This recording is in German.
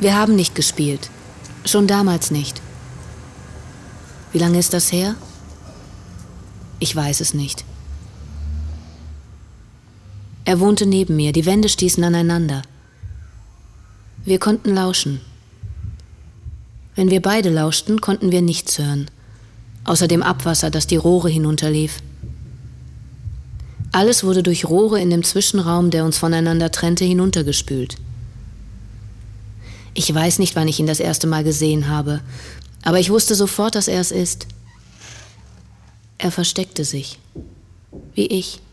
Wir haben nicht gespielt. Schon damals nicht. Wie lange ist das her? Ich weiß es nicht. Er wohnte neben mir, die Wände stießen aneinander. Wir konnten lauschen. Wenn wir beide lauschten, konnten wir nichts hören, außer dem Abwasser, das die Rohre hinunterlief. Alles wurde durch Rohre in dem Zwischenraum, der uns voneinander trennte, hinuntergespült. Ich weiß nicht, wann ich ihn das erste Mal gesehen habe, aber ich wusste sofort, dass er es ist. Er versteckte sich, wie ich.